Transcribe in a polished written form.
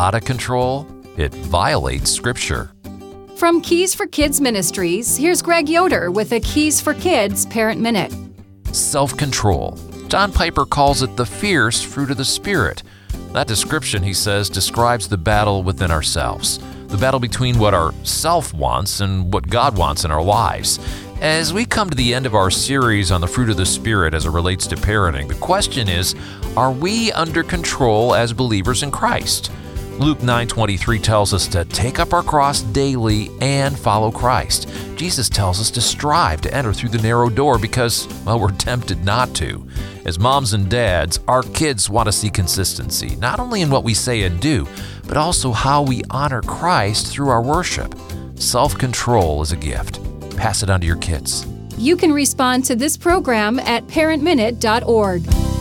out of control, it violates Scripture. From Keys for Kids Ministries, here's Greg Yoder with a Keys for Kids Parent Minute. Self-control. John Piper calls it the fierce fruit of the Spirit. That description, he says, describes the battle within ourselves, the battle between what our self wants and what God wants in our lives. As we come to the end of our series on the fruit of the Spirit as it relates to parenting, the question is, are we under control as believers in Christ? Luke 9:23 tells us to take up our cross daily and follow Christ. Jesus tells us to strive to enter through the narrow door because, well, we're tempted not to. As moms and dads, our kids want to see consistency, not only in what we say and do, but also how we honor Christ through our worship. Self-control is a gift. Pass it on to your kids. You can respond to this program at parentminute.org.